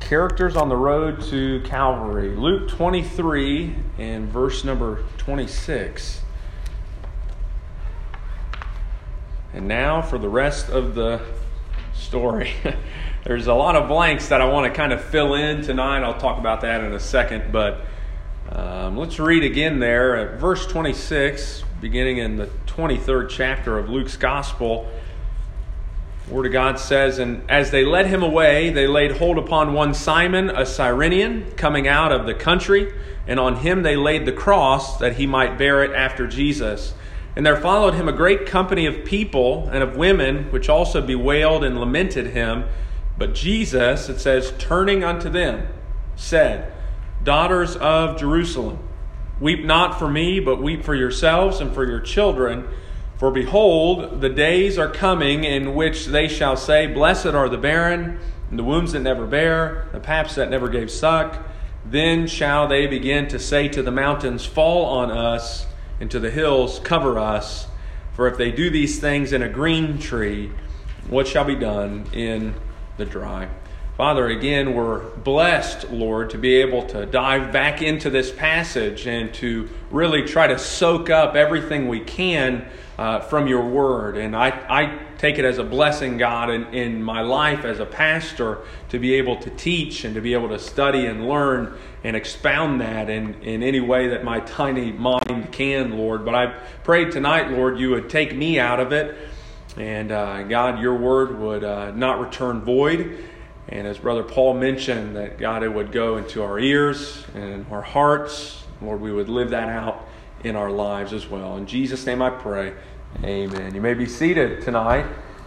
Characters on the road to Calvary. Luke 23 and verse number 26. And now for the rest of the story. There's a lot of blanks that I want to kind of fill in tonight. I'll talk about that in a second, but let's read again there at verse 26, beginning in the 23rd chapter of Luke's Gospel. The Word of God says, "And as they led him away, they laid hold upon one Simon, a Cyrenian, coming out of the country, and on him they laid the cross, that he might bear it after Jesus. And there followed him a great company of people and of women, which also bewailed and lamented him. But Jesus," it says, "turning unto them, said, Daughters of Jerusalem, weep not for me, but weep for yourselves and for your children. For behold, the days are coming in which they shall say, Blessed are the barren, and the wombs that never bare, the paps that never gave suck. Then shall they begin to say to the mountains, Fall on us, and to the hills, Cover us. For if they do these things in a green tree, what shall be done in the dry?" Father, again, we're blessed, Lord, to be able to dive back into this passage and to really try to soak up everything we can from your word. And I take it as a blessing, God, in my life as a pastor to be able to teach and to be able to study and learn and expound that in any way that my tiny mind can, Lord. But I pray tonight, Lord, you would take me out of it. And God, your word would not return void. And as Brother Paul mentioned, that God, it would go into our ears and our hearts. Lord, we would live that out in our lives as well. In Jesus' name I pray. Amen. You may be seated tonight.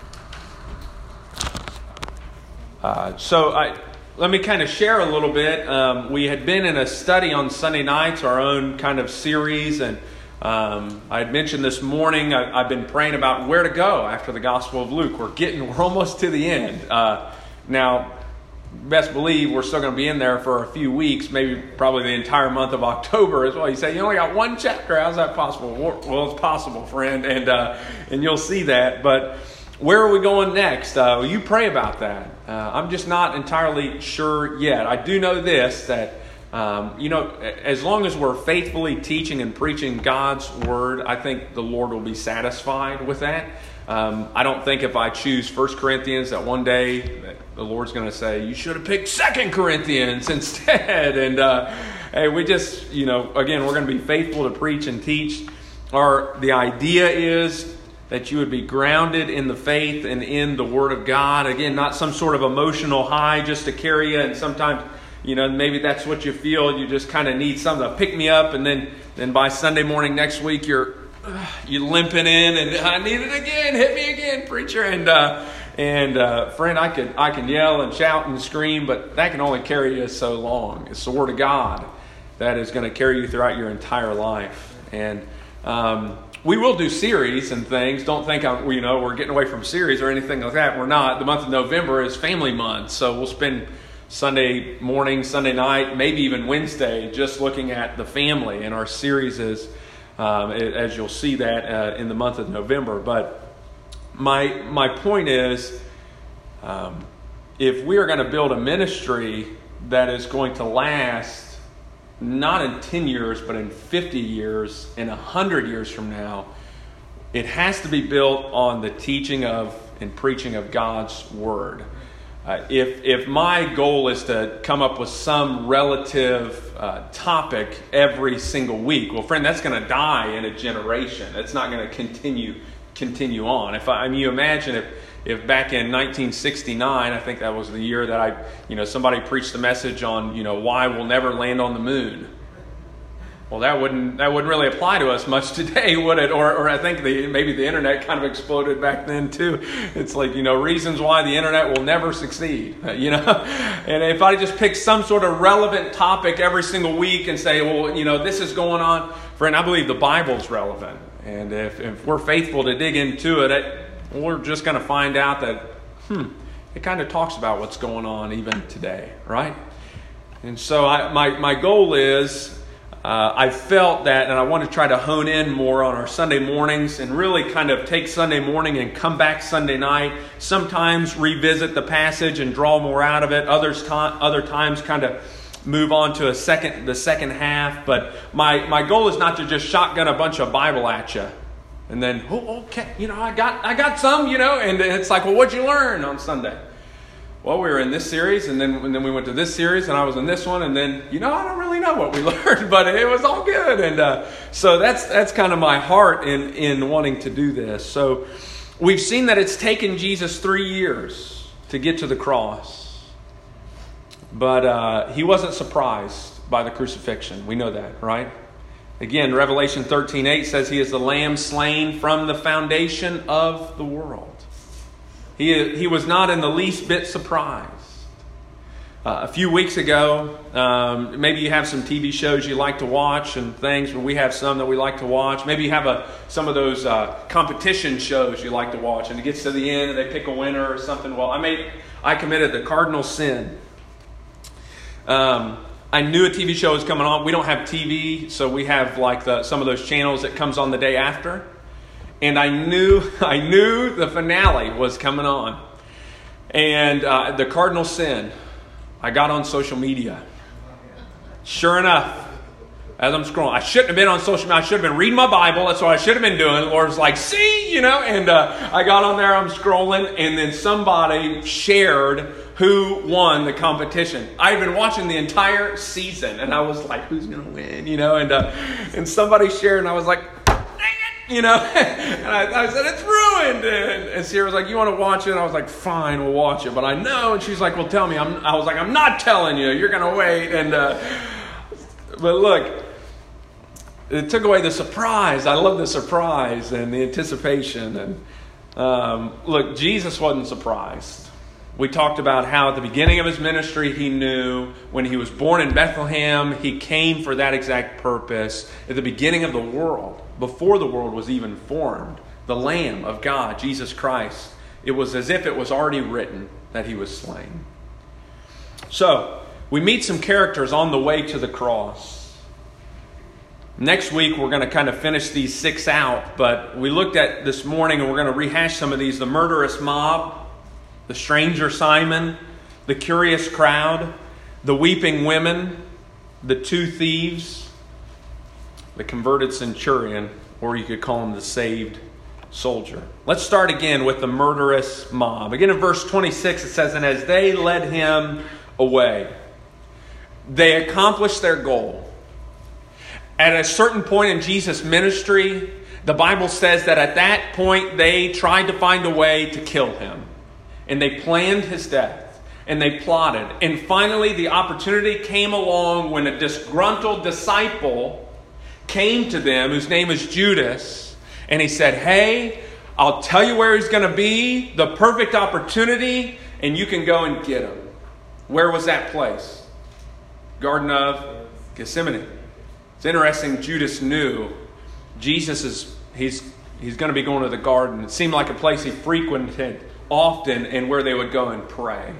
Let me kind of share a little bit. We had been in a study on Sunday nights, our own kind of series, and I had mentioned this morning, I've been praying about where to go after the Gospel of Luke. We're almost to the end. Now, best believe we're still going to be in there for a few weeks, probably the entire month of October as well. You say, you only got one chapter. How's that possible? Well, it's possible, friend, and you'll see that. But where are we going next? You pray about that. I'm just not entirely sure yet. I do know this, that as long as we're faithfully teaching and preaching God's Word, I think the Lord will be satisfied with that. I don't think if I choose 1 Corinthians that one day that the Lord's going to say, you should have picked 2 Corinthians instead. And hey, we just, again, we're going to be faithful to preach and teach. The idea is that you would be grounded in the faith and in the Word of God. Again, not some sort of emotional high just to carry you. And sometimes, maybe that's what you feel. You just kind of need something to pick me up. And then by Sunday morning next week, you're limping in, and I need it again. Hit me again, preacher. And friend, I can yell and shout and scream, but that can only carry you so long. It's the Word of God that is going to carry you throughout your entire life. And we will do series and things. Don't think we're getting away from series or anything like that. We're not. The month of November is Family Month, so we'll spend Sunday morning, Sunday night, maybe even Wednesday, just looking at the family. And our series is, as you'll see that in the month of November. But my point is, if we are going to build a ministry that is going to last not in 10 years, but in 50 years, in 100 years from now, it has to be built on the teaching of and preaching of God's Word. If my goal is to come up with some relative topic every single week, well, friend, that's going to die in a generation. It's not going to continue on. You imagine if back in 1969, I think that was the year that somebody preached a message on, why we'll never land on the moon. Well, that wouldn't really apply to us much today, would it? Or I think maybe the internet kind of exploded back then too. It's like, reasons why the internet will never succeed, And if I just pick some sort of relevant topic every single week and say, well, this is going on, friend, I believe the Bible's relevant. And if we're faithful to dig into it, we're just going to find out that, it kind of talks about what's going on even today, right? And so my goal is I felt that, and I want to try to hone in more on our Sunday mornings and really kind of take Sunday morning and come back Sunday night. Sometimes revisit the passage and draw more out of it. Other times kind of move on to the second half. But my goal is not to just shotgun a bunch of Bible at you. And then, okay, I got some, and it's like, well, what'd you learn on Sunday? Well, we were in this series, and then we went to this series, and I was in this one, and then, I don't really know what we learned, but it was all good. And so that's kind of my heart in wanting to do this. So we've seen that it's taken Jesus 3 years to get to the cross. But he wasn't surprised by the crucifixion. We know that, right? Again, Revelation 13:8 says he is the Lamb slain from the foundation of the world. He was not in the least bit surprised. A few weeks ago, maybe you have some TV shows you like to watch and things, but we have some that we like to watch. Maybe you have some of those competition shows you like to watch, and it gets to the end and they pick a winner or something. Well, I committed the cardinal sin. I knew a TV show was coming on. We don't have TV, so we have some of those channels that comes on the day after. And I knew the finale was coming on. And the cardinal sin, I got on social media. Sure enough, as I'm scrolling, I shouldn't have been on social media. I should have been reading my Bible. That's what I should have been doing. The Lord's like, see, and I got on there, I'm scrolling, and then somebody shared who won the competition. I had been watching the entire season, and I was like, who's going to win, and somebody shared, and I was like, and I said, it's ruined. And Sierra was like, you want to watch it? And I was like, fine, we'll watch it. But I know. And she's like, well, tell me. I was like, I'm not telling you. You're going to wait. And but look, it took away the surprise. I love the surprise and the anticipation. And look, Jesus wasn't surprised. We talked about how at the beginning of his ministry, he knew when he was born in Bethlehem, he came for that exact purpose. At the beginning of the world, before the world was even formed, the Lamb of God, Jesus Christ, it was as if it was already written that he was slain. So, we meet some characters on the way to the cross. Next week, we're going to kind of finish these 6 out, but we looked at this morning, and we're going to rehash some of these. The murderous mob, the stranger Simon, the curious crowd, the weeping women, the 2 thieves, the converted centurion, or you could call him the saved soldier. Let's start again with the murderous mob. Again in verse 26 it says, and as they led him away, they accomplished their goal. At a certain point in Jesus' ministry, the Bible says that at that point they tried to find a way to kill him. And they planned his death. And they plotted. And finally the opportunity came along when a disgruntled disciple came to them, whose name is Judas. And he said, hey, I'll tell you where he's going to be. The perfect opportunity. And you can go and get him. Where was that place? Garden of Gethsemane. It's interesting, Judas knew he's going to be going to the garden. It seemed like a place he frequented often and where they would go and pray.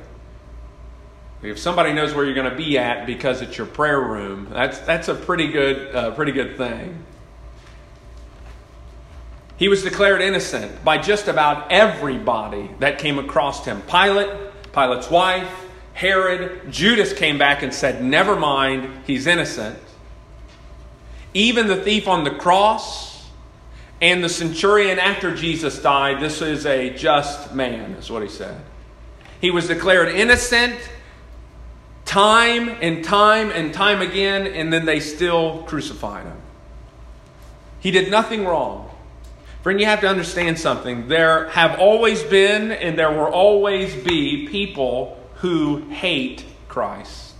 If somebody knows where you're going to be at because it's your prayer room, that's a pretty good thing. He was declared innocent by just about everybody that came across him. Pilate's wife, Herod, Judas came back and said, never mind, he's innocent. Even the thief on the cross and the centurion after Jesus died, this is a just man, is what he said. He was declared innocent time and time and time again, and then they still crucified him. He did nothing wrong. Friend, you have to understand something. There have always been and there will always be people who hate Christ.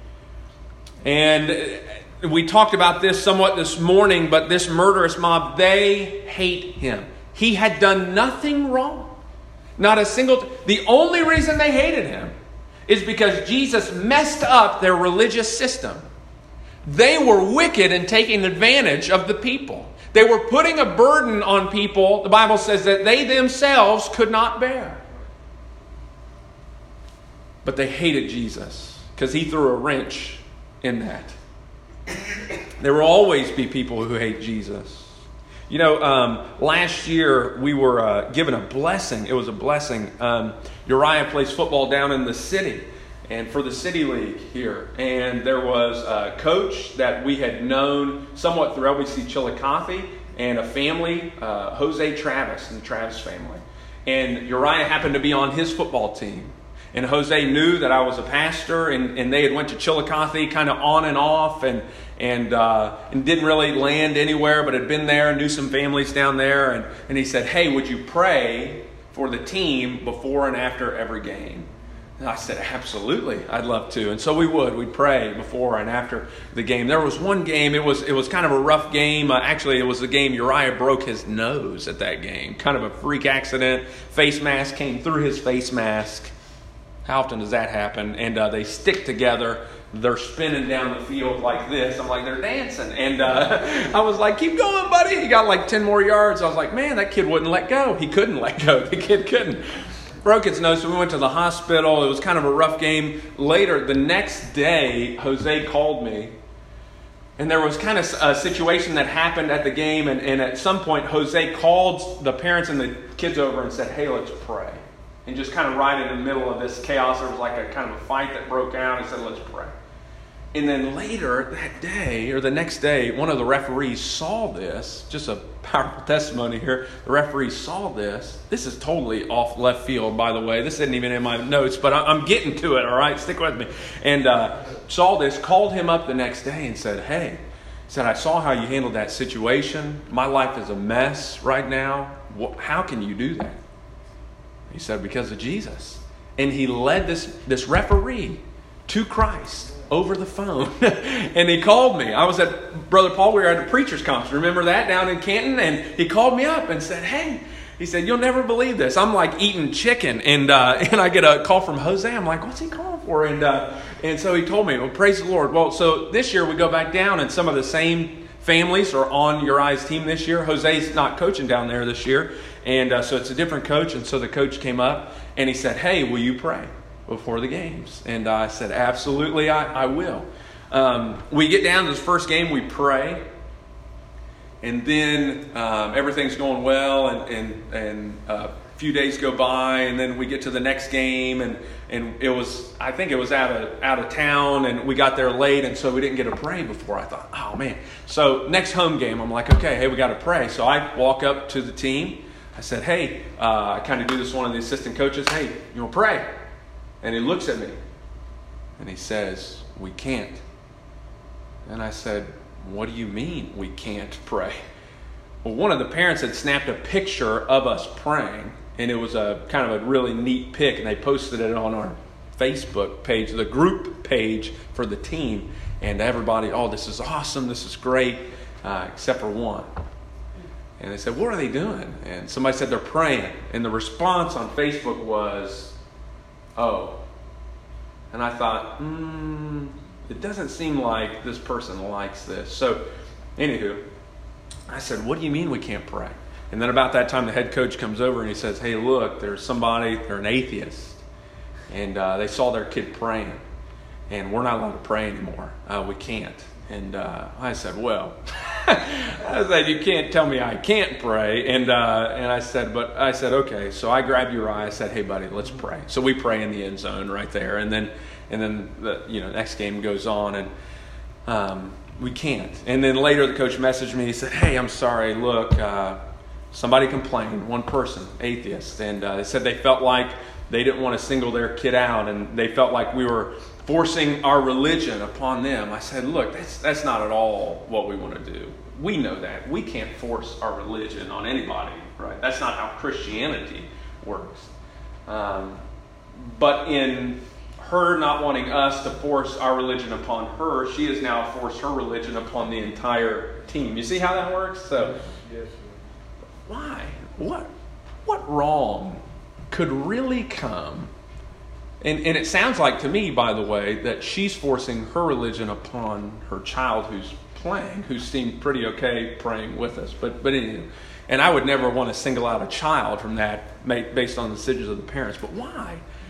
And we talked about this somewhat this morning, but this murderous mob, they hate him. He had done nothing wrong. Not a single... The only reason they hated him is because Jesus messed up their religious system. They were wicked and taking advantage of the people. They were putting a burden on people, the Bible says, that they themselves could not bear. But they hated Jesus because he threw a wrench in that. There will always be people who hate Jesus. You know, last year we were given a blessing. It was a blessing. Uriah plays football down in the city, and for the city league here. And there was a coach that we had known somewhat through LBC Chillicothe, and a family, Jose Travis and the Travis family. And Uriah happened to be on his football team. And Jose knew that I was a pastor, and they had went to Chillicothe kind of on and off, and didn't really land anywhere, but had been there, knew some families down there. And he said, hey, would you pray for the team before and after every game? And I said, absolutely, I'd love to. And so we'd pray before and after the game. There was one game, it was kind of a rough game. Actually, it was the game Uriah broke his nose at that game. Kind of a freak accident. Face mask came through his face mask. How often does that happen? And they stick together. They're spinning down the field like this. I'm like, they're dancing. And I was like, keep going, buddy. He got like 10 more yards. I was like, man, that kid wouldn't let go. He couldn't let go. The kid couldn't. Broke its nose, so we went to the hospital. It was kind of a rough game. Later, the next day, Jose called me. And there was kind of a situation that happened at the game. And at some point, Jose called the parents and the kids over and said, hey, let's pray. And just kind of right in the middle of this chaos, there was like a kind of a fight that broke out. He said, let's pray. And then later that day, or the next day, one of the referees saw this. Just a powerful testimony here. The referee saw this. This is totally off left field, by the way. This isn't even in my notes, but I'm getting to it, all right? Stick with me. And saw this, called him up the next day and said, hey, said, I saw how you handled that situation. My life is a mess right now. How can you do that? He said, because of Jesus. And he led this referee to Christ over the phone. And he called me. I was at Brother Paul, we were at a preacher's conference. Remember that down in Canton? And he called me up and said, hey, he said, you'll never believe this. I'm like eating chicken. And I get a call from Jose. I'm like, what's he calling for? And so he told me, well, praise the Lord. Well, so this year we go back down, and some of the same families are on Uriah's team this year. Jose's not coaching down there this year. And so it's a different coach. And so the coach came up and he said, hey, will you pray before the games? And I said, absolutely, I will. We get down to this first game, we pray. And then everything's going well, and a few days go by, and then we get to the next game, and I think it was out of town, and we got there late, and so we didn't get to pray before. I thought, oh man. So next home game, I'm like, okay, hey, we got to pray. So I walk up to the team. I said, hey, I kind of do this to one of the assistant coaches. Hey, you want to pray? And he looks at me and he says, we can't. And I said, what do you mean we can't pray? Well, one of the parents had snapped a picture of us praying, and it was a kind of a really neat pic, and they posted it on our Facebook page, the group page for the team. And everybody, oh, this is awesome, this is great, except for one. And they said, what are they doing? And somebody said they're praying. And the response on Facebook was, oh. And I thought, it doesn't seem like this person likes this. So, anywho, I said, what do you mean we can't pray? And then about that time, the head coach comes over and he says, hey, look, there's somebody, they're an atheist. And they saw their kid praying. And we're not allowed to pray anymore. We can't. And I said, well, you can't tell me I can't pray. And I said, okay. So I grabbed Uriah. I said, hey, buddy, let's pray. So we pray in the end zone right there. And then the next game goes on, and we can't. And then later the coach messaged me. He said, hey, I'm sorry. Look, somebody complained, one person, atheist. And they said they felt like they didn't want to single their kid out, and they felt like we were forcing our religion upon them. I said, look, that's not at all what we want to do. We know that. We can't force our religion on anybody, right? That's not how Christianity works. But in her not wanting us to force our religion upon her, she has now forced her religion upon the entire team. You see how that works? So, yes. Why? What wrong could really come? And it sounds like to me, by the way, that she's forcing her religion upon her child who's playing, who seemed pretty okay praying with us. But anyway, and I would never want to single out a child from that based on the decisions of the parents. But why?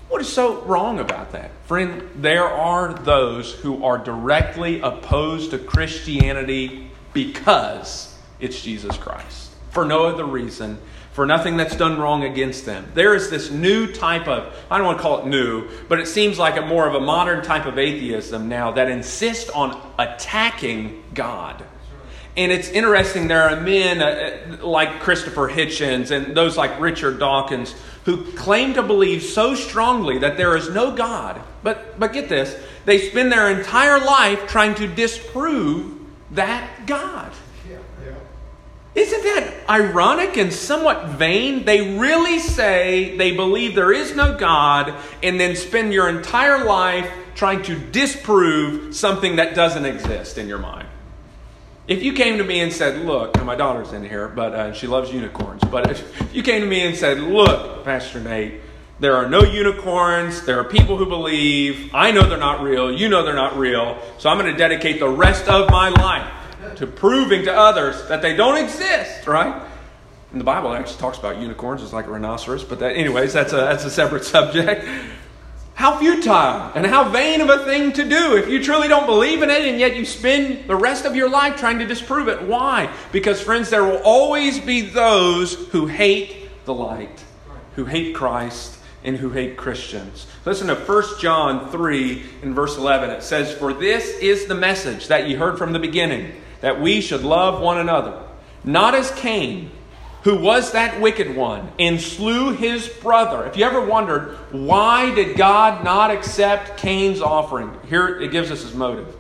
What is so wrong about that? Friend, there are those who are directly opposed to Christianity because it's Jesus Christ. For no other reason, for nothing that's done wrong against them. There is this new type of, I don't want to call it new, but it seems like a more of a modern type of atheism now that insists on attacking God. And it's interesting, there are men like Christopher Hitchens and those like Richard Dawkins who claim to believe so strongly that there is no God. But get this, they spend their entire life trying to disprove that God. Isn't that ironic and somewhat vain? They really say they believe there is no God and then spend your entire life trying to disprove something that doesn't exist in your mind. If you came to me and said, look, and my daughter's in here, but she loves unicorns. But if you came to me and said, look, Pastor Nate, there are no unicorns. There are people who believe. I know they're not real. You know they're not real. So I'm going to dedicate the rest of my life to proving to others that they don't exist, right? And the Bible actually talks about unicorns. It's like a rhinoceros. But that's a separate subject. How futile and how vain of a thing to do if you truly don't believe in it and yet you spend the rest of your life trying to disprove it. Why? Because, friends, there will always be those who hate the light, who hate Christ, and who hate Christians. Listen to 1 John 3 in verse 11. It says, "For this is the message that ye heard from the beginning, that we should love one another, not as Cain, who was that wicked one, and slew his brother." If you ever wondered, why did God not accept Cain's offering? Here it gives us his motive.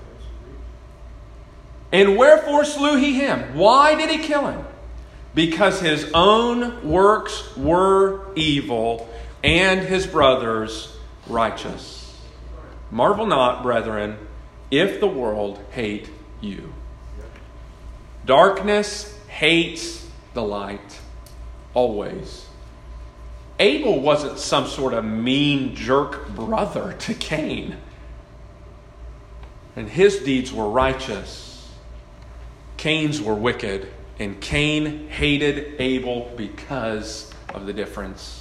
"And wherefore slew he him?" Why did he kill him? "Because his own works were evil, and his brother's righteous. Marvel not, brethren, if the world hate you." Darkness hates the light, always. Abel wasn't some sort of mean jerk brother to Cain. And his deeds were righteous. Cain's were wicked. And Cain hated Abel because of the difference.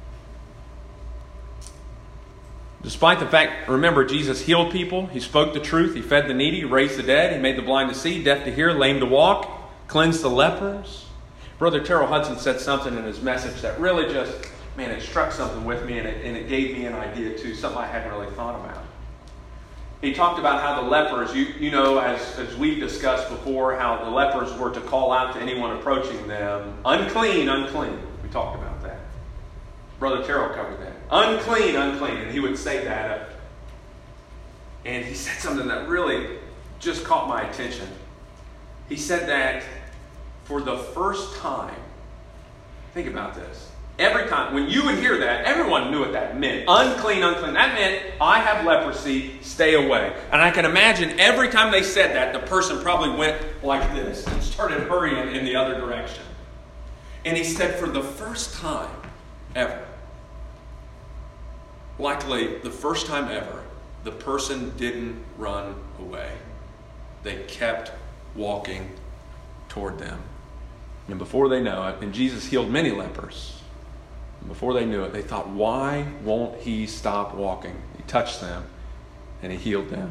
Despite the fact, remember, Jesus healed people. He spoke the truth. He fed the needy, raised the dead. He made the blind to see, deaf to hear, lame to walk, cleansed the lepers. Brother Terrell Hudson said something in his message that really just, it struck something with me, and it gave me an idea too, something I hadn't really thought about. He talked about how the lepers, you know, as we've discussed before, how the lepers were to call out to anyone approaching them, "Unclean, unclean." We talked about that. Brother Terrell covered that. "Unclean, unclean." And he would say that. And he said something that really just caught my attention. He said that for the first time, think about this. Every time, when you would hear that, everyone knew what that meant. Unclean, unclean. That meant, I have leprosy, stay away. And I can imagine every time they said that, the person probably went like this and started hurrying in the other direction. And he said, for the first time ever, likely the first time ever, the person didn't run away. They kept walking toward them. And before they know it, and Jesus healed many lepers, and before they knew it, they thought, why won't he stop walking? He touched them and he healed them.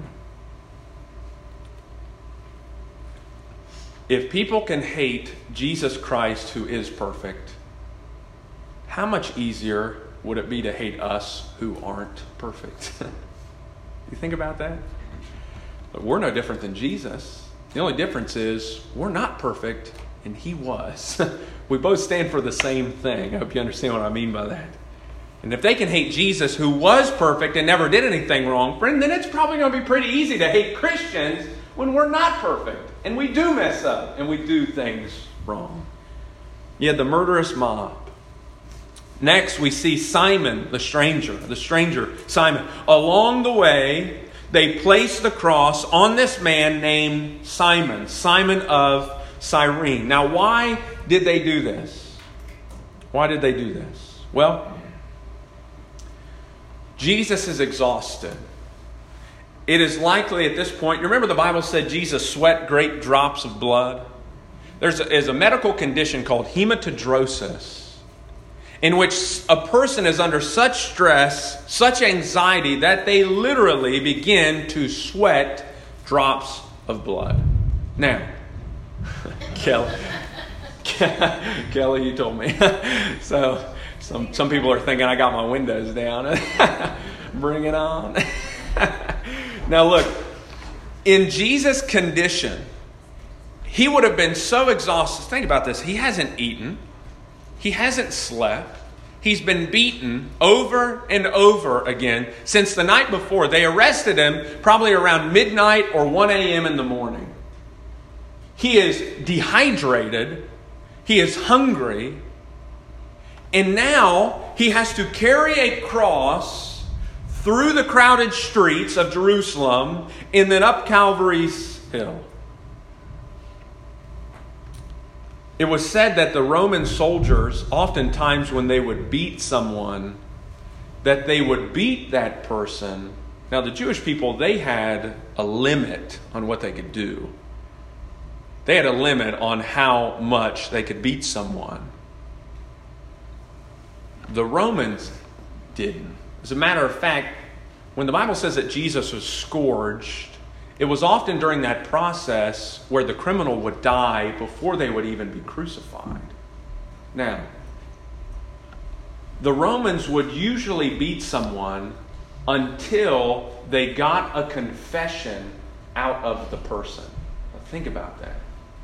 If people can hate Jesus Christ, who is perfect, how much easier would it be to hate us who aren't perfect? You think about that? But we're no different than Jesus. The only difference is we're not perfect and he was. We both stand for the same thing. I hope you understand what I mean by that. And if they can hate Jesus, who was perfect and never did anything wrong, friend, then it's probably going to be pretty easy to hate Christians when we're not perfect and we do mess up and we do things wrong. You had the murderous mob. Next, we see Simon, the stranger Simon. Along the way, they placed the cross on this man named Simon, Simon of Cyrene. Now, why did they do this? Why did they do this? Well, Jesus is exhausted. It is likely at this point, you remember the Bible said Jesus sweat great drops of blood? There's a medical condition called hematidrosis. in which a person is under such stress, such anxiety, that they literally begin to sweat drops of blood. Now, Kelly, you told me. So some people are thinking I got my windows down. Bring it on. Now look, in Jesus' condition, he would have been so exhausted. Think about this. He hasn't eaten. He hasn't slept. He's been beaten over and over again since the night before. They arrested him probably around midnight or 1 a.m. in the morning. He is dehydrated. He is hungry. And now he has to carry a cross through the crowded streets of Jerusalem and then up Calvary's hill. It was said that the Roman soldiers, oftentimes when they would beat someone, that they would beat that person. Now the Jewish people, they had a limit on what they could do. They had a limit on how much they could beat someone. The Romans didn't. As a matter of fact, when the Bible says that Jesus was scourged, it was often during that process where the criminal would die before they would even be crucified. Now, the Romans would usually beat someone until they got a confession out of the person. Now, think about that.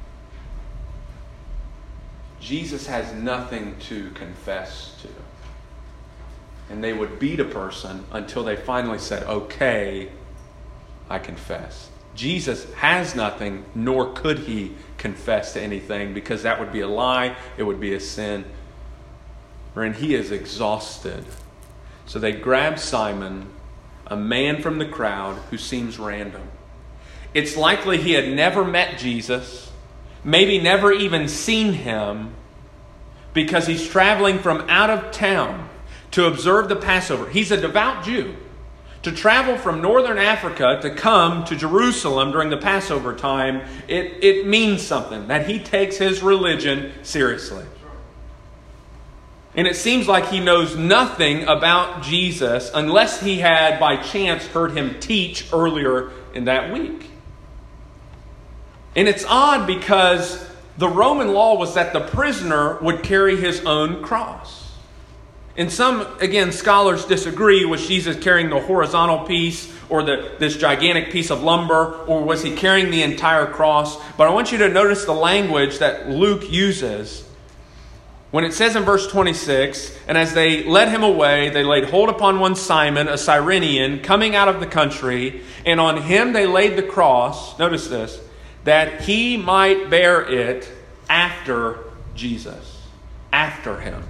Jesus has nothing to confess to. And they would beat a person until they finally said, okay, I confess. Jesus has nothing, nor could he confess to anything, because that would be a lie, it would be a sin. And he is exhausted. So they grab Simon, a man from the crowd who seems random. It's likely he had never met Jesus, maybe never even seen him, because he's traveling from out of town to observe the Passover. He's a devout Jew. To travel from northern Africa to come to Jerusalem during the Passover time, it means something, that he takes his religion seriously. And it seems like he knows nothing about Jesus unless he had by chance heard him teach earlier in that week. And it's odd because the Roman law was that the prisoner would carry his own cross. And some, again, scholars disagree. Was Jesus carrying the horizontal piece or this gigantic piece of lumber, or was he carrying the entire cross? But I want you to notice the language that Luke uses. When it says in verse 26, and as they led him away, they laid hold upon one Simon, a Cyrenian, coming out of the country, and on him they laid the cross, notice this, that he might bear it after Jesus, after him.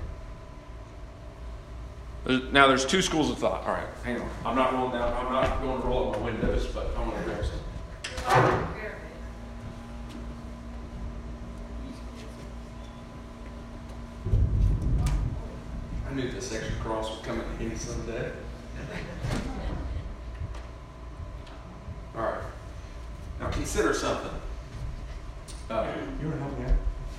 Now, there's two schools of thought. All right, hang on. I'm not going to roll up my windows, but I want to grab some. I knew this extra cross would come in handy someday. All right. Now, consider something. You want to help me out?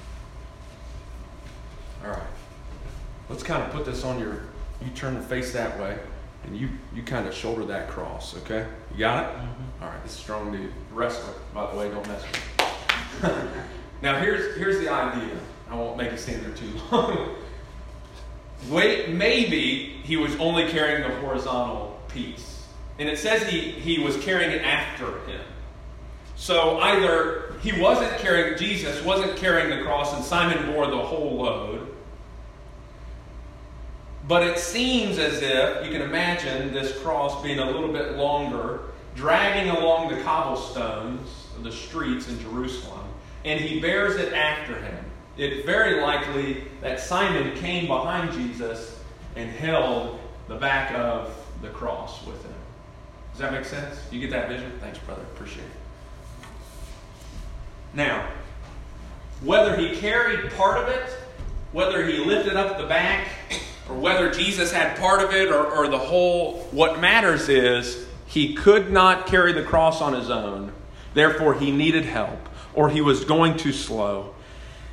All right. Let's kind of put this on your... You turn the face that way, and you kind of shoulder that cross, okay? You got it? Mm-hmm. All right, this is strong dude. Wrestler, by the way, don't mess with me. Now, here's the idea. I won't make it stand there too long. Maybe he was only carrying the horizontal piece. And it says he was carrying it after him. So either Jesus wasn't carrying the cross, and Simon bore the whole load. But it seems as if, you can imagine this cross being a little bit longer, dragging along the cobblestones of the streets in Jerusalem, and he bears it after him. It's very likely that Simon came behind Jesus and held the back of the cross with him. Does that make sense? You get that vision? Thanks, brother. Appreciate it. Now, whether he carried part of it, whether he lifted up the back, or whether Jesus had part of it or the whole, what matters is he could not carry the cross on his own. Therefore, he needed help, or he was going too slow.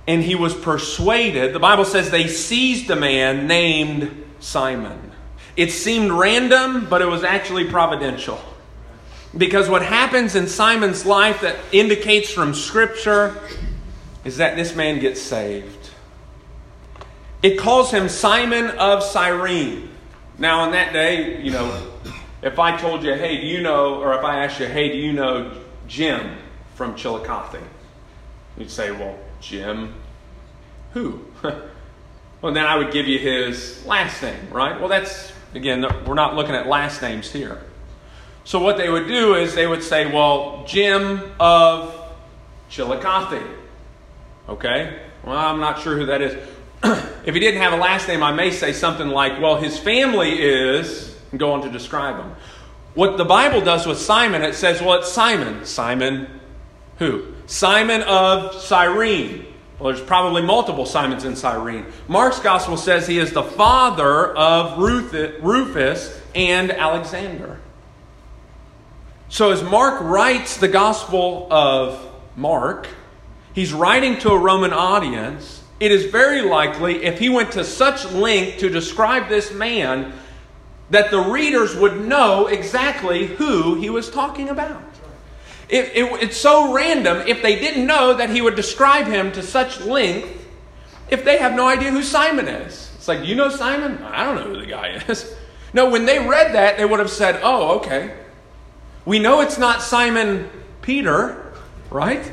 and he was persuaded. The Bible says they seized a man named Simon. It seemed random, but it was actually providential. Because what happens in Simon's life that indicates from Scripture is that this man gets saved. It calls him Simon of Cyrene. Now, in that day, if I told you, hey, do you know, or if I asked you, hey, do you know Jim from Chillicothe? You'd say, well, Jim who? Well, then I would give you his last name, right? Well, that's, again, we're not looking at last names here. So what they would do is they would say, well, Jim of Chillicothe. Okay? Well, I'm not sure who that is. If he didn't have a last name, I may say something like, well, his family is, and go on to describe him. What the Bible does with Simon, it says, well, it's Simon. Simon who? Simon of Cyrene. Well, there's probably multiple Simons in Cyrene. Mark's gospel says he is the father of Rufus and Alexander. So as Mark writes the Gospel of Mark, he's writing to a Roman audience. It is very likely, if he went to such length to describe this man, that the readers would know exactly who he was talking about. It's so random if they didn't know that he would describe him to such length if they have no idea who Simon is. It's like, you know Simon? I don't know who the guy is. No, when they read that, they would have said, oh, okay. We know it's not Simon Peter, right?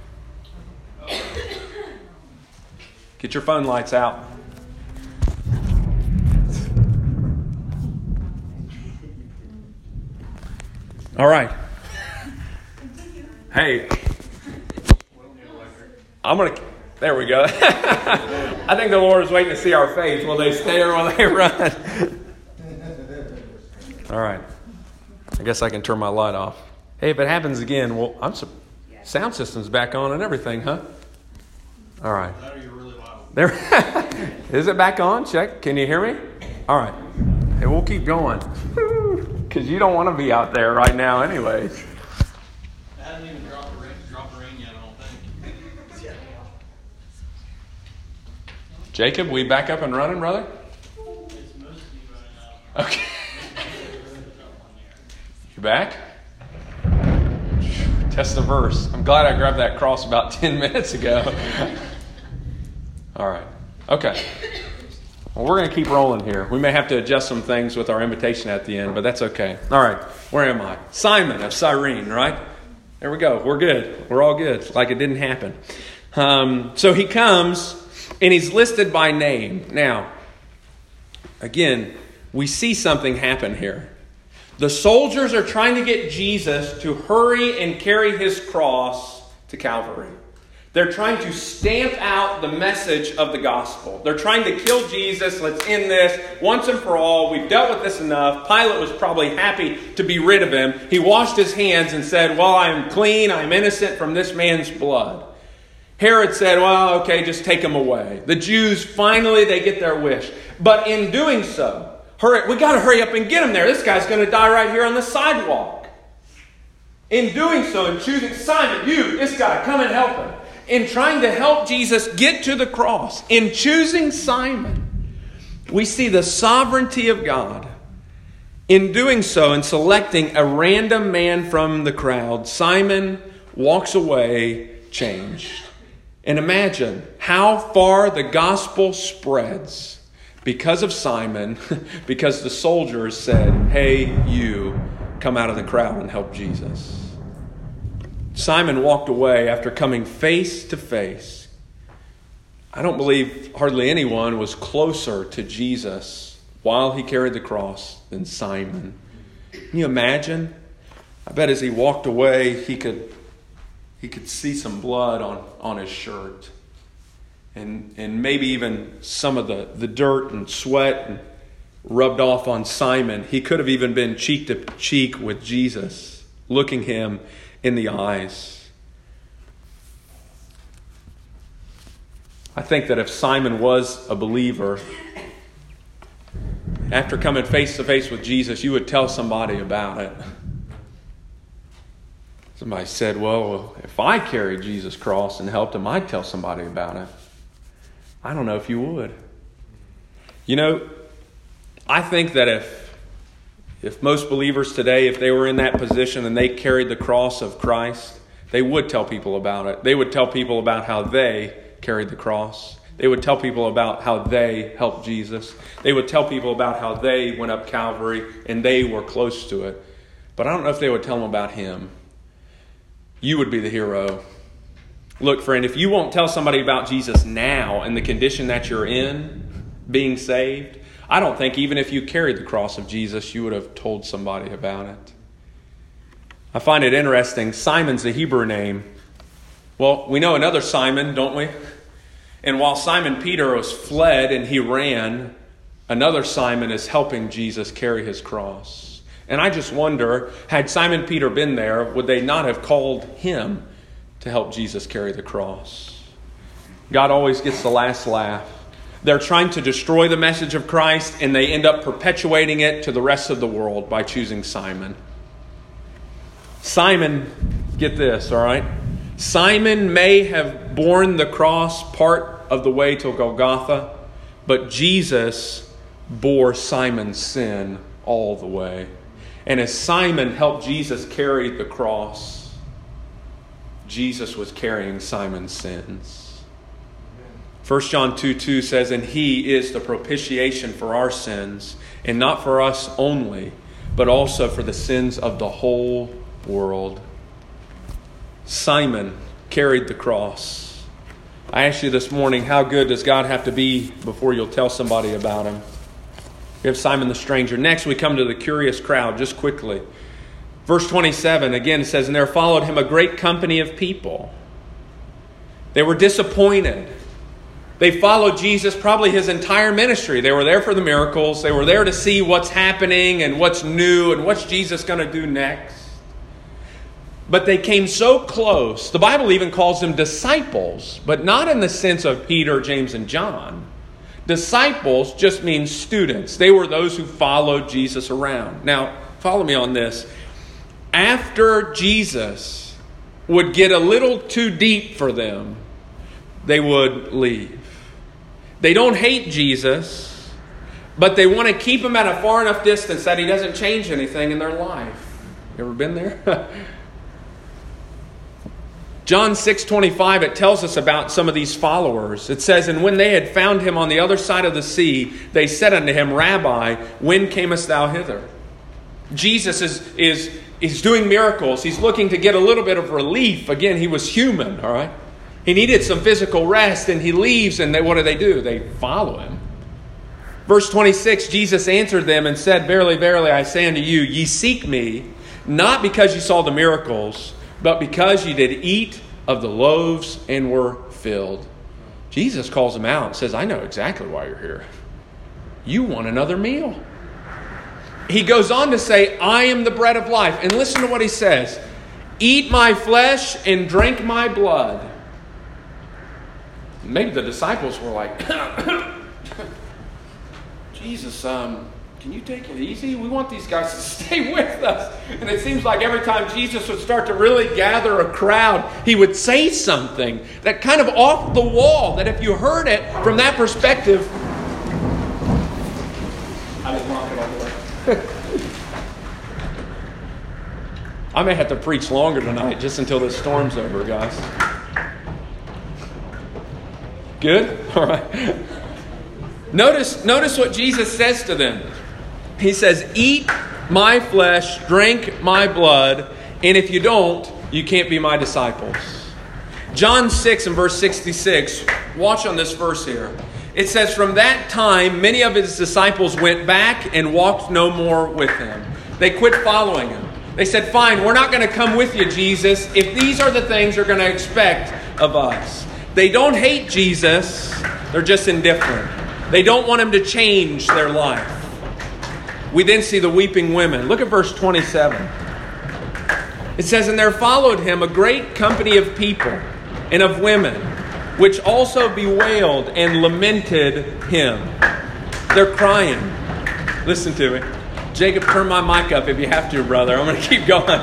Get your phone lights out. All right. Hey. There we go. I think the Lord is waiting to see our faith. Will they stay or will they run? All right. I guess I can turn my light off. Hey, if it happens again, well, sound system's back on and everything, huh? All right. You're really loud. There. Is it back on? Check. Can you hear me? All right. Hey, we'll keep going. Because you don't want to be out there right now anyways. It hasn't even dropped the rain yet, I don't think. Jacob, we back up and running, brother? It's mostly running out. Okay. You back? Test the verse. I'm glad I grabbed that cross about 10 minutes ago. All right. Okay. Well, we're going to keep rolling here. We may have to adjust some things with our invitation at the end, but that's okay. All right. Where am I? Simon of Cyrene, right? There we go. We're good. We're all good. Like it didn't happen. So he comes, and he's listed by name. Now, again, we see something happen here. The soldiers are trying to get Jesus to hurry and carry his cross to Calvary. They're trying to stamp out the message of the gospel. They're trying to kill Jesus. Let's end this once and for all. We've dealt with this enough. Pilate was probably happy to be rid of him. He washed his hands and said, well, I'm clean. I'm innocent from this man's blood. Herod said, well, okay, just take him away. The Jews, finally, they get their wish. But in doing so, we got to hurry up and get him there. This guy's going to die right here on the sidewalk. In doing so, in choosing Simon, this guy, come and help him. In trying to help Jesus get to the cross, in choosing Simon, we see the sovereignty of God. In doing so, in selecting a random man from the crowd, Simon walks away changed. And imagine how far the gospel spreads because of Simon, because the soldiers said, hey, you, come out of the crowd and help Jesus. Simon walked away after coming face to face. I don't believe hardly anyone was closer to Jesus while he carried the cross than Simon. Can you imagine? I bet as he walked away, he could see some blood on his shirt. And maybe even some of the dirt and sweat rubbed off on Simon. He could have even been cheek to cheek with Jesus, looking him in the eyes. I think that if Simon was a believer, after coming face to face with Jesus, you would tell somebody about it. Somebody said, well, if I carried Jesus' cross and helped him, I'd tell somebody about it. I don't know if you would. You know, I think that if most believers today, if they were in that position and they carried the cross of Christ, they would tell people about it. They would tell people about how they carried the cross. They would tell people about how they helped Jesus. They would tell people about how they went up Calvary and they were close to it. But I don't know if they would tell them about Him. You would be the hero. Look, friend, if you won't tell somebody about Jesus now and the condition that you're in, being saved, I don't think even if you carried the cross of Jesus, you would have told somebody about it. I find it interesting. Simon's the Hebrew name. Well, we know another Simon, don't we? And while Simon Peter was fled and he ran, another Simon is helping Jesus carry his cross. And I just wonder, had Simon Peter been there, would they not have called him to help Jesus carry the cross? God always gets the last laugh. They're trying to destroy the message of Christ, and they end up perpetuating it to the rest of the world by choosing Simon. Simon, get this, all right? Simon may have borne the cross part of the way to Golgotha, but Jesus bore Simon's sin all the way. And as Simon helped Jesus carry the cross, Jesus was carrying Simon's sins. 1 John 2:2 says, "And He is the propitiation for our sins, and not for us only, but also for the sins of the whole world." Simon carried the cross. I asked you this morning, how good does God have to be before you'll tell somebody about Him? We have Simon the stranger. Next, we come to the curious crowd, just quickly. Verse 27, again, it says, "And there followed Him a great company of people." They were disappointed. They followed Jesus probably His entire ministry. They were there for the miracles. They were there to see what's happening and what's new and what's Jesus going to do next. But they came so close. The Bible even calls them disciples, but not in the sense of Peter, James, and John. Disciples just means students. They were those who followed Jesus around. Now, follow me on this. After Jesus would get a little too deep for them, they would leave. They don't hate Jesus, but they want to keep Him at a far enough distance that He doesn't change anything in their life. You ever been there? John 6:25, it tells us about some of these followers. It says, "And when they had found Him on the other side of the sea, they said unto Him, Rabbi, when camest thou hither?" Jesus is doing miracles. He's looking to get a little bit of relief. Again, He was human, all right? He needed some physical rest, and He leaves, and what do? They follow Him. Verse 26, Jesus answered them and said, "Verily, verily, I say unto you, ye seek me, not because you saw the miracles, but because you did eat of the loaves and were filled." Jesus calls them out and says, "I know exactly why you're here. You want another meal." He goes on to say, "I am the bread of life." And listen to what He says. "Eat my flesh and drink my blood." Maybe the disciples were like, "Jesus, can you take it easy? We want these guys to stay with us." And it seems like every time Jesus would start to really gather a crowd, He would say something that kind of off the wall, that if you heard it from that perspective, I didn't lock it all the way. I may have to preach longer tonight just until this storm's over, guys. Good? All right. Notice what Jesus says to them. He says, "Eat my flesh, drink my blood, and if you don't, you can't be my disciples." John 6 and verse 66, watch on this verse here. It says, "From that time, many of His disciples went back and walked no more with Him." They quit following Him. They said, "Fine, we're not going to come with you, Jesus, if these are the things you're going to expect of us." They don't hate Jesus. They're just indifferent. They don't want Him to change their life. We then see the weeping women. Look at verse 27. It says, "And there followed Him a great company of people and of women, which also bewailed and lamented Him." They're crying. Listen to me. Jacob, turn my mic up if you have to, brother. I'm going to keep going.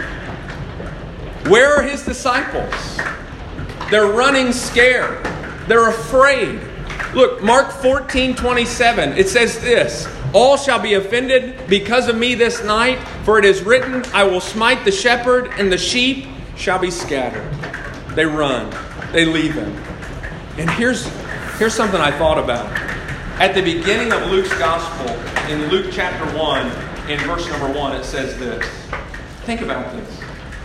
Where are His disciples? They're running scared. They're afraid. Look, Mark 14:27, it says this, all shall be offended because of me this night, for it is written, I will smite the shepherd, and the sheep shall be scattered. They run. They leave him. And here's something I thought about. At the beginning of Luke's gospel, in Luke chapter 1, in verse number 1, it says this. Think about this.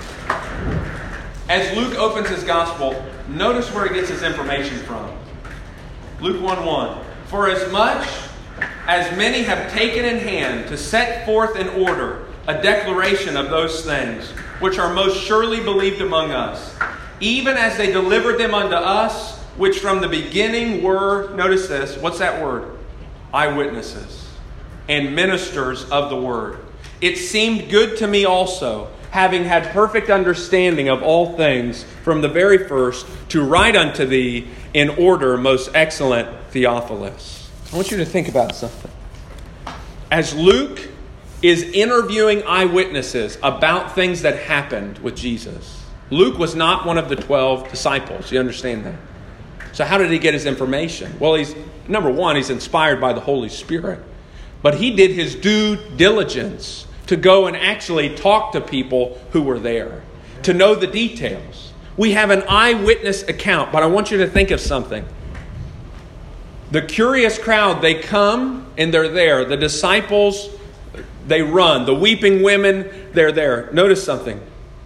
As Luke opens his gospel, notice where he gets his information from. Luke 1:1. For as much as many have taken in hand to set forth in order a declaration of those things which are most surely believed among us, even as they delivered them unto us, which from the beginning were, notice this, what's that word? Eyewitnesses and ministers of the word. It seemed good to me also, having had perfect understanding of all things from the very first, to write unto thee in order, most excellent Theophilus. I want you to think about something. As Luke is interviewing eyewitnesses about things that happened with Jesus, Luke was not one of the 12 disciples. You understand that? So how did he get his information? Well, number one, he's inspired by the Holy Spirit. But he did his due diligence to go and actually talk to people who were there, to know the details. We have an eyewitness account, but I want you to think of something. The curious crowd, they come and they're there. The disciples, they run. The weeping women, they're there. Notice something.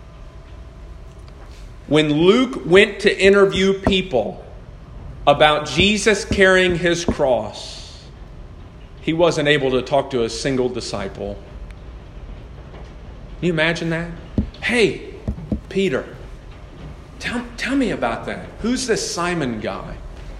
When Luke went to interview people about Jesus carrying his cross, he wasn't able to talk to a single disciple. Can you imagine that? Hey, Peter, tell me about that. Who's this Simon guy?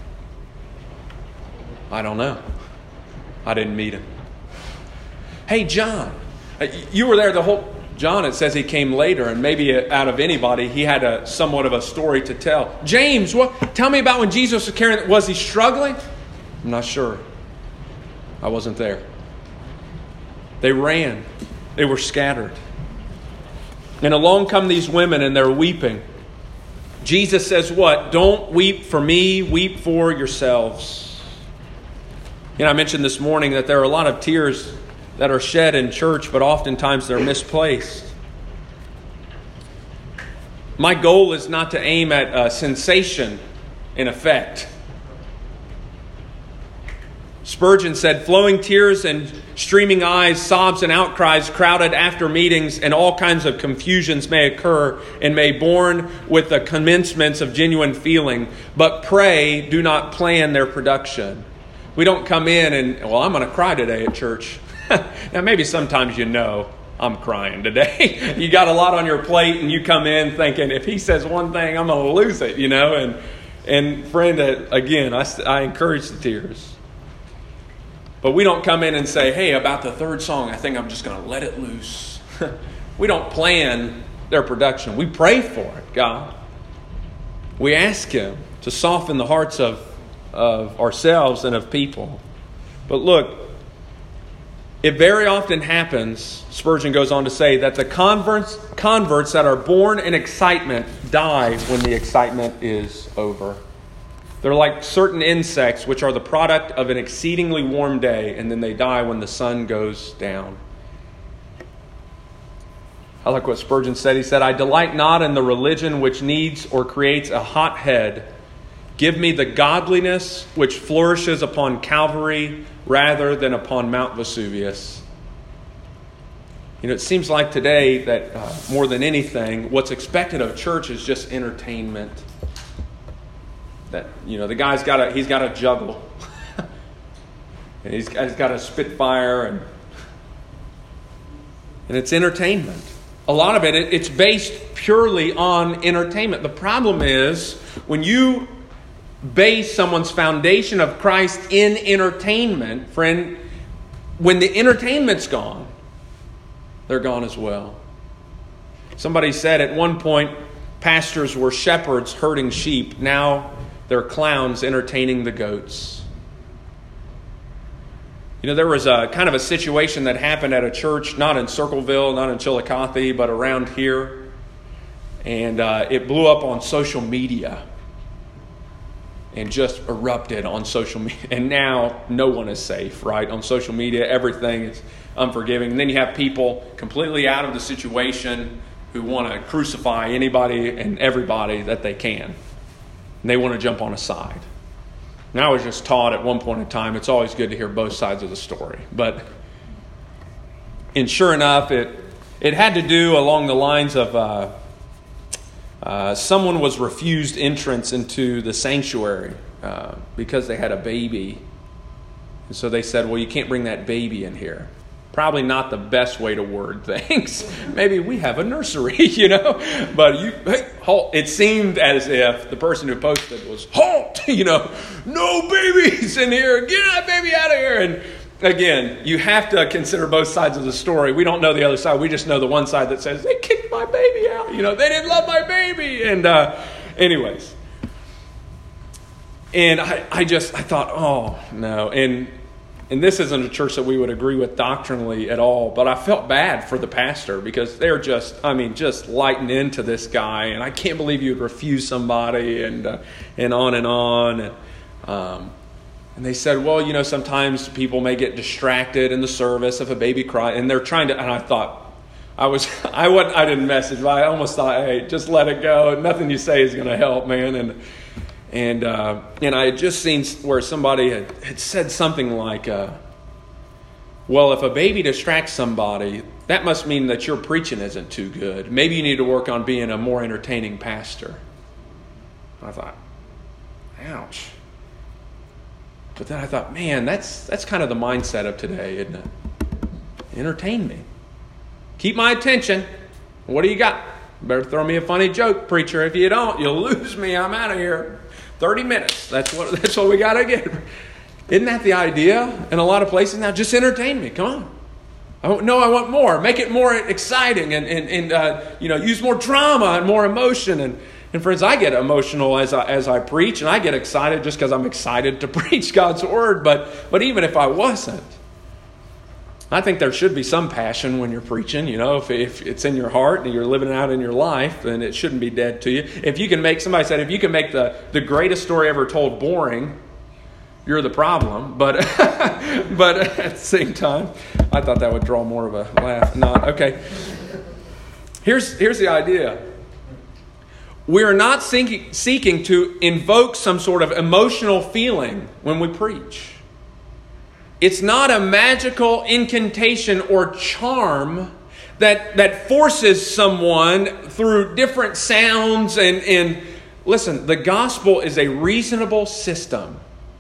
I don't know. I didn't meet him. Hey, John, you were there the whole... John, it says he came later, and maybe out of anybody, he had somewhat of a story to tell. James, tell me about when Jesus was carrying... Was he struggling? I'm not sure. I wasn't there. They ran. They were scattered. And along come these women, and they're weeping. Jesus says what? Don't weep for me, weep for yourselves. You know, I mentioned this morning that there are a lot of tears that are shed in church, but oftentimes they're misplaced. My goal is not to aim at sensation and effect. Spurgeon said, flowing tears and streaming eyes, sobs and outcries crowded after meetings, and all kinds of confusions may occur and may born with the commencements of genuine feeling. But pray, do not plan their production. We don't come in and, well, I'm going to cry today at church. Now, maybe sometimes I'm crying today. You got a lot on your plate and you come in thinking, if he says one thing, I'm going to lose it, And friend, again, I encourage the tears. But we don't come in and say, hey, about the third song, I think I'm just going to let it loose. We don't plan their production. We pray for it, God. We ask Him to soften the hearts of ourselves and of people. But look, it very often happens, Spurgeon goes on to say, that the converts that are born in excitement die when the excitement is over. They're like certain insects which are the product of an exceedingly warm day, and then they die when the sun goes down. I like what Spurgeon said. He said, I delight not in the religion which needs or creates a hot head. Give me the godliness which flourishes upon Calvary rather than upon Mount Vesuvius. It seems like today that more than anything, what's expected of church is just entertainment. That, the guy's got to juggle. And he's got to spit fire and it's entertainment. A lot of it's based purely on entertainment. The problem is when you base someone's foundation of Christ in entertainment, friend, when the entertainment's gone, they're gone as well. Somebody said at one point, pastors were shepherds herding sheep. Now they're clowns entertaining the goats. There was a kind of a situation that happened at a church, not in Circleville, not in Chillicothe, but around here. And it blew up on social media. and just erupted on social media. And now no one is safe, right? On social media, everything is unforgiving. And then you have people completely out of the situation who want to crucify anybody and everybody that they can. And they want to jump on a side. And I was just taught at one point in time, it's always good to hear both sides of the story. And sure enough, it had to do along the lines of someone was refused entrance into the sanctuary because they had a baby. And so they said, well, you can't bring that baby in here. Probably not the best way to word things. Maybe we have a nursery, But halt. It seemed as if the person who posted was, halt, no babies in here. Get that baby out of here. And again, you have to consider both sides of the story. We don't know the other side. We just know the one side that says, they kicked my baby out. They didn't love my baby. And anyways. And I thought, oh, no. And this isn't a church that we would agree with doctrinally at all, but I felt bad for the pastor because they're just lighting into this guy, and I can't believe you'd refuse somebody, and on and on. And they said, well, sometimes people may get distracted in the service if a baby cries, and they're trying to. And I thought, I didn't message, but I almost thought, hey, just let it go. Nothing you say is going to help, man. And I had just seen where somebody had said something like, well, if a baby distracts somebody, that must mean that your preaching isn't too good. Maybe you need to work on being a more entertaining pastor. I thought, ouch. But then I thought, man, that's kind of the mindset of today, isn't it? Entertain me. Keep my attention. What do you got? Better throw me a funny joke, preacher. If you don't, you'll lose me. I'm out of here. 30 minutes. That's what we got to get. Isn't that the idea in a lot of places now? Just entertain me. Come on. I want more. Make it more exciting and use more drama and more emotion. And friends, I get emotional as I preach, and I get excited just because I'm excited to preach God's word. But even if I wasn't, I think there should be some passion when you're preaching. If it's in your heart and you're living it out in your life, then it shouldn't be dead to you. If you can make the greatest story ever told boring, you're the problem. But at the same time, I thought that would draw more of a laugh. Not okay. Here's the idea. We are not seeking to invoke some sort of emotional feeling when we preach. It's not a magical incantation or charm that forces someone through different sounds. And listen, the gospel is a reasonable system.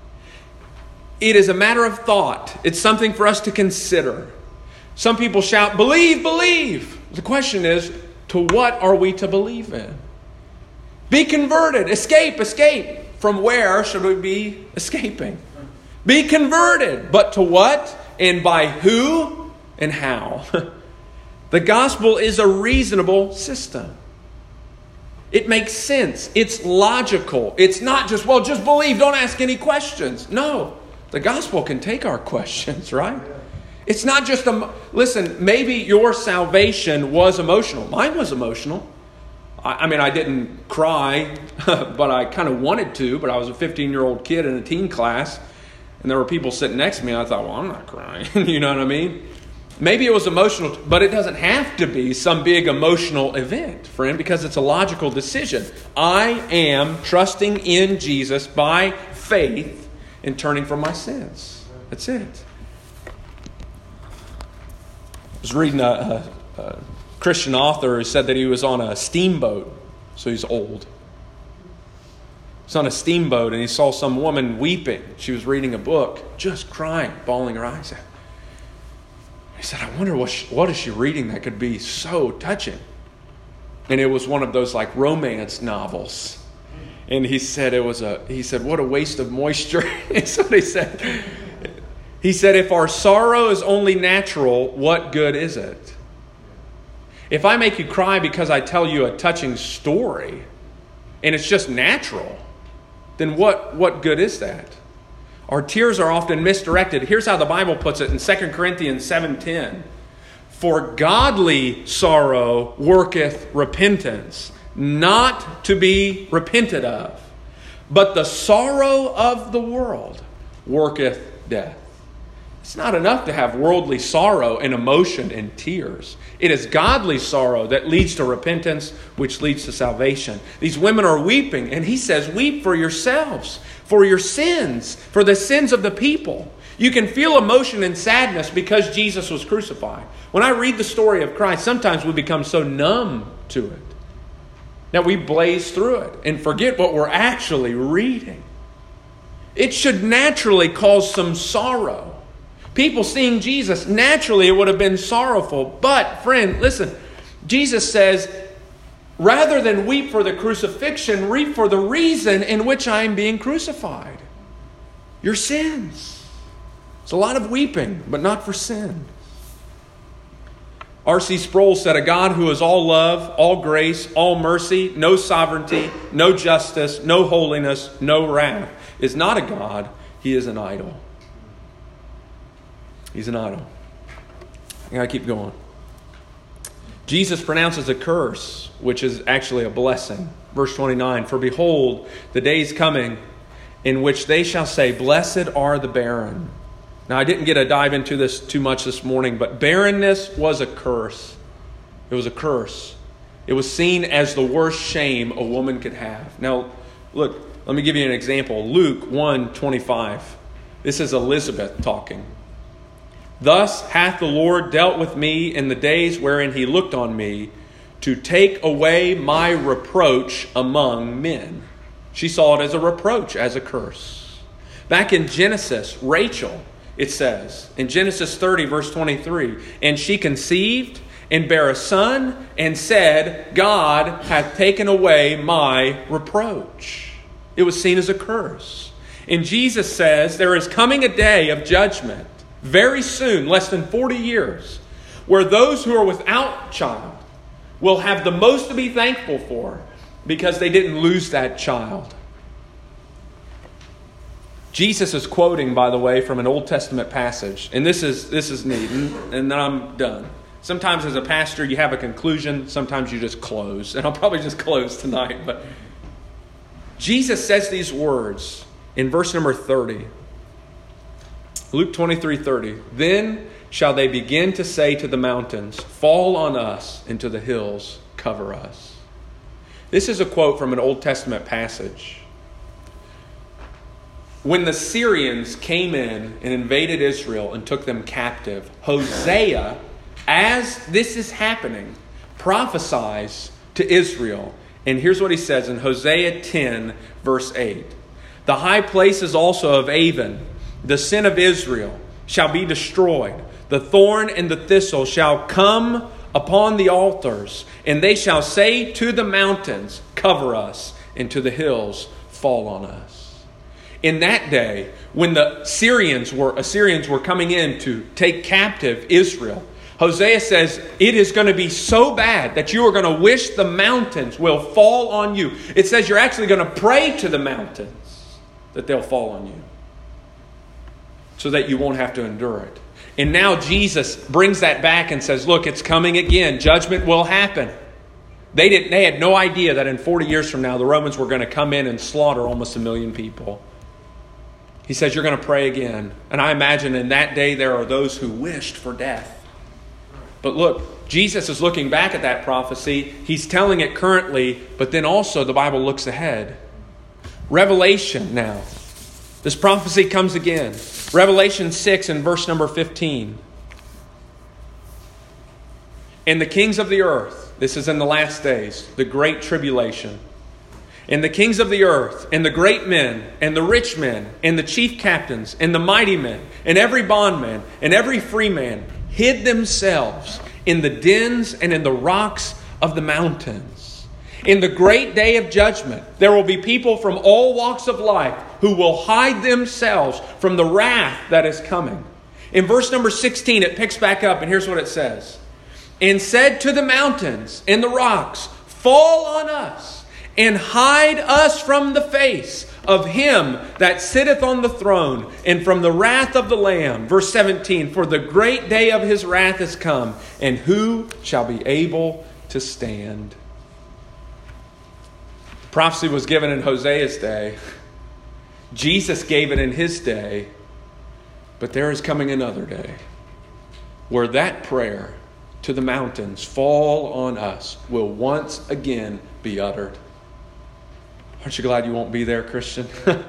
It is a matter of thought. It's something for us to consider. Some people shout, believe, believe. The question is, to what are we to believe in? Be converted. Escape, escape. From where should we be escaping? Be converted. But to what? And by who? And how? The gospel is a reasonable system. It makes sense. It's logical. It's not just, just believe. Don't ask any questions. No. The gospel can take our questions, right? It's not just listen, maybe your salvation was emotional. Mine was emotional. I didn't cry, but I kind of wanted to. But I was a 15-year-old kid in a teen class, and there were people sitting next to me. And I thought, I'm not crying. You know what I mean? Maybe it was emotional, but it doesn't have to be some big emotional event, friend, because it's a logical decision. I am trusting in Jesus by faith and turning from my sins. That's it. I was reading a Christian author who said that he was on a steamboat, so he's old. He's on a steamboat and he saw some woman weeping. She was reading a book, just crying, bawling her eyes out. He said, I wonder what is she reading that could be so touching? And it was one of those like romance novels. And he said what a waste of moisture. That's what he said. He said, if our sorrow is only natural, what good is it? If I make you cry because I tell you a touching story and it's just natural, then what good is that? Our tears are often misdirected. Here's how the Bible puts it in 2 Corinthians 7:10. For godly sorrow worketh repentance, not to be repented of, But the sorrow of the world worketh death. It's not enough to have worldly sorrow and emotion and tears. It is godly sorrow that leads to repentance, which leads to salvation. These women are weeping, and he says, weep for yourselves, for your sins, for the sins of the people. You can feel emotion and sadness because Jesus was crucified. When I read the story of Christ, sometimes we become so numb to it that we blaze through it and forget what we're actually reading. It should naturally cause some sorrow. People seeing Jesus, naturally it would have been sorrowful. But, friend, listen, Jesus says, rather than weep for the crucifixion, weep for the reason in which I am being crucified. Your sins. It's a lot of weeping, but not for sin. R.C. Sproul said, a God who is all love, all grace, all mercy, no sovereignty, no justice, no holiness, no wrath, is not a God. He is an idol. He's an idol. I gotta keep going. Jesus pronounces a curse, which is actually a blessing. Verse 29, for behold, the day is coming in which they shall say, blessed are the barren. Now, I didn't get to dive into this too much this morning, but barrenness was a curse. It was a curse. It was seen as the worst shame a woman could have. Now, look, let me give you an example. Luke 1:25. This is Elizabeth talking. Thus hath the Lord dealt with me in the days wherein he looked on me to take away my reproach among men. She saw it as a reproach, as a curse. Back in Genesis, Rachel, it says, in Genesis 30, verse 23, and she conceived and bare a son and said, God hath taken away my reproach. It was seen as a curse. And Jesus says there is coming a day of judgment very soon, less than 40 years, where those who are without child will have the most to be thankful for because they didn't lose that child. Jesus is quoting, by the way, from an Old Testament passage. And this is neat. And then I'm done. Sometimes as a pastor, you have a conclusion. Sometimes you just close. And I'll probably just close tonight. But Jesus says these words in verse number 30. Luke 23:30. Then shall they begin to say to the mountains, fall on us, and to the hills, cover us. This is a quote from an Old Testament passage. When the Syrians came in and invaded Israel and took them captive, Hosea, as this is happening, prophesies to Israel. And here's what he says in Hosea 10, verse 8. The high places also of Avon, the sin of Israel, shall be destroyed. The thorn and the thistle shall come upon the altars, and they shall say to the mountains, cover us, and to the hills, fall on us. In that day, when the Assyrians were coming in to take captive Israel, Hosea says, it is going to be so bad that you are going to wish the mountains will fall on you. It says you're actually going to pray to the mountains that they'll fall on you, so that you won't have to endure it. And now Jesus brings that back and says, look, it's coming again. Judgment will happen. They had no idea that in 40 years from now, the Romans were going to come in and slaughter almost 1 million people. He says, you're going to pray again. And I imagine in that day, there are those who wished for death. But look, Jesus is looking back at that prophecy. He's telling it currently, but then also the Bible looks ahead. Revelation now. This prophecy comes again. Revelation 6 and verse number 15. And the kings of the earth, this is in the last days, the great tribulation. And the kings of the earth, and the great men, and the rich men, and the chief captains, and the mighty men, and every bondman, and every free man, hid themselves in the dens and in the rocks of the mountains. In the great day of judgment, there will be people from all walks of life who will hide themselves from the wrath that is coming. In verse number 16, it picks back up, and here's what it says. And said to the mountains and the rocks, fall on us, and hide us from the face of him that sitteth on the throne, and from the wrath of the Lamb. Verse 17, for the great day of his wrath is come, and who shall be able to stand? Prophecy was given in Hosea's day. Jesus gave it in his day, but there is coming another day where that prayer to the mountains, fall on us, will once again be uttered. Aren't you glad you won't be there, Christian?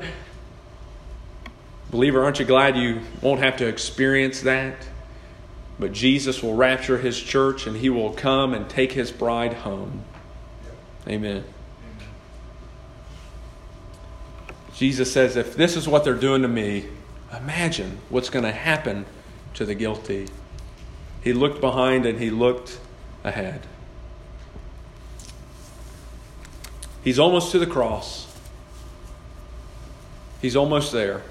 Believer, aren't you glad you won't have to experience that? But Jesus will rapture his church and he will come and take his bride home. Amen. Jesus says, if this is what they're doing to me, imagine what's going to happen to the guilty. He looked behind and he looked ahead. He's almost to the cross. He's almost there.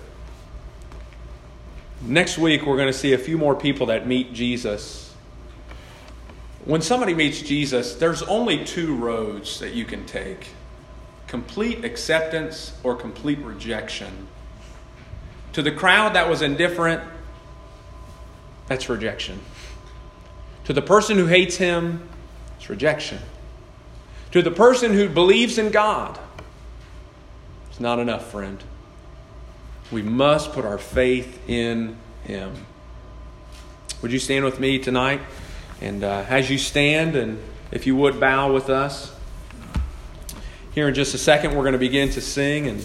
Next week, we're going to see a few more people that meet Jesus. When somebody meets Jesus, there's only two roads that you can take: complete acceptance or complete rejection. To the crowd that was indifferent, that's rejection. To the person who hates him, it's rejection. To the person who believes in God, it's not enough, friend. We must put our faith in him. Would you stand with me tonight? And as you stand, and if you would bow with us. Here in just a second, we're going to begin to sing. And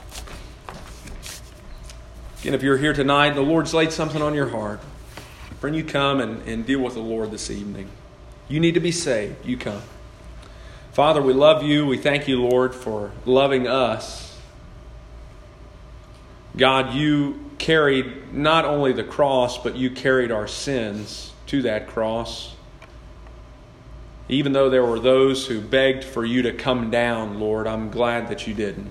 again, if you're here tonight, the Lord's laid something on your heart. Friend, you come and deal with the Lord this evening. You need to be saved. You come. Father, we love you. We thank you, Lord, for loving us. God, you carried not only the cross, but you carried our sins to that cross. Even though there were those who begged for you to come down, Lord, I'm glad that you didn't.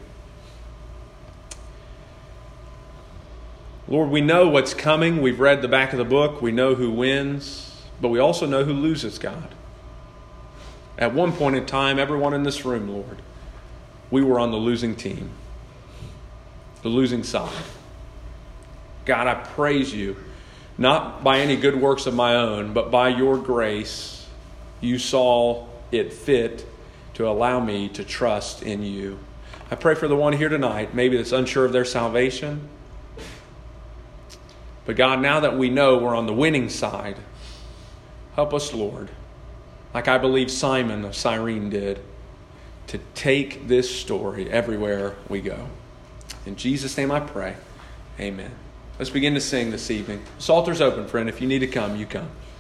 Lord, we know what's coming. We've read the back of the book. We know who wins, but we also know who loses, God. At one point in time, everyone in this room, Lord, we were on the losing team. The losing side. God, I praise you, not by any good works of my own, but by your grace, you saw it fit to allow me to trust in you. I pray for the one here tonight, maybe that's unsure of their salvation. But God, now that we know we're on the winning side, help us, Lord, like I believe Simon of Cyrene did, to take this story everywhere we go. In Jesus' name I pray. Amen. Let's begin to sing this evening. This altar's open, friend. If you need to come, you come.